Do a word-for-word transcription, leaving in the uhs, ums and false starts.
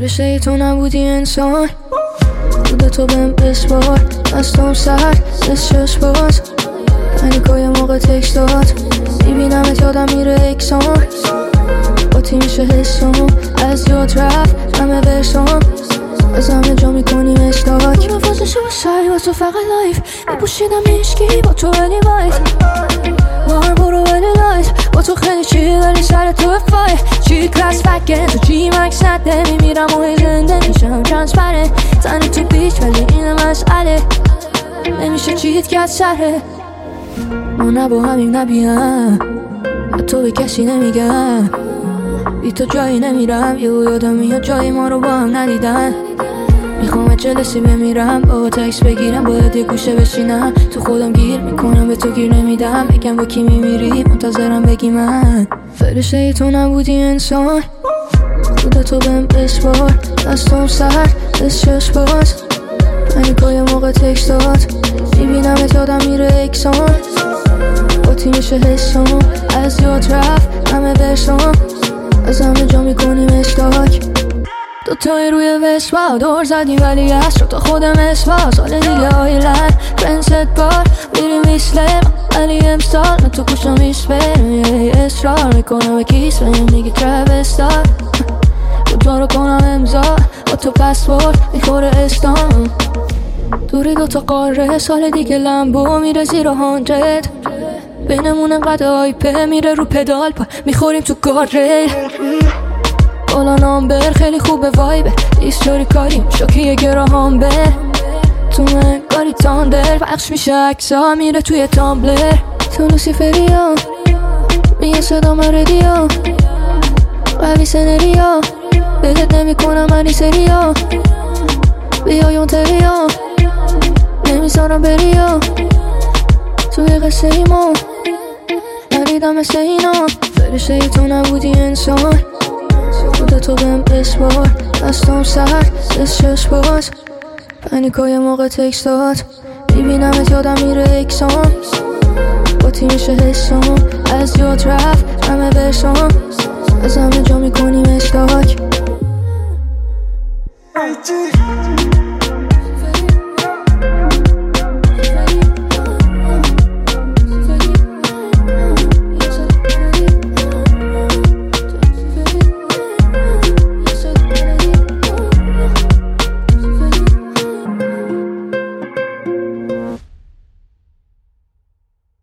فرشته تو نبودی انسان، بوده تو بهم بسپار، دستم سرد دست چشم باز، پنیکای موقع تکست داد، میبینمت یادم میره اکسان، با تی میشه حسام، از یاد رفت همه ورسام، از همه جا میکنیم اشتاک، من فازشو سری با تو فقط لایف، میپوشیدم میشکی با تو ولی وایت، مار برو ولی لایت، با تو خیلی چی ولی سر تو فایت، چی کلاس فکر تو چی مکس نده، میمیرم و زنده میشم ترانسپرنت، تنه تو بیچ ولی اینه مسئله، نمیشه چیت کرد سره، ما نه با همیم نبیم، تو به کسی نمیگم، بی تو جایی نمیرم، یه یادم میاد جایی ما رو با هم ندیدن، میخوام جلسی بمیرم، با تکس بگیرم، باید یه گوشه بشینم، تو خودم گیر میکنم به تو گیر نمیدم، بگم با کی میمیری منتظرم بگی من، فرشته تو نبودی انسان، بوده تو بهم بسپار، دستم سرد دست چشم باز، پنیکای موقع تکست داد، میبینمت یادم میره اکسان، با تی میشه حسام، از یاد رفت همه ورسام، از همه جا میکنیم اشتاک، دوتای روی وسپا دور زدیم ولی از رو تا خودم اسپا، سال دیگه آیلند پرنست بار میریم ایسلم، ولی امسال من تو گوشم میسپرم، اصرار میکنم به کیس بریم دیگه ترابستار، کجا رو کنم امضا با تو پسپورت میخوره استان، دوری دوتا قاره، سال دیگه لمبو میره زیر هاندرد، بینمون انقدر آیپه میره رو پدال پا میخوریم تو گارریل، بالا نامبر خیلی خوبه وایبه، ایستوری کاریم شوکیه گراهام بر، تو من کاری تاندر پخش میشه اکسا میره توی تامبلر، تو لوسیفریا میگه صدا من ردیا، قوی سنریا بهت نمی کنم منی سریا، بیا یونتریا نمیذارم بریا، توی قصه ایما ندیدم مثل اینا، فرشته تو نبودی انسان، بوده تو بهم بسپار، دستم سرد دست چشم باز، پنیکای موقع تکست داد، میبینمت یادم میره اکسان، با تی میشه حسام، از یاد رفت همه ورسام، از همه جا میکنیم اشتاک.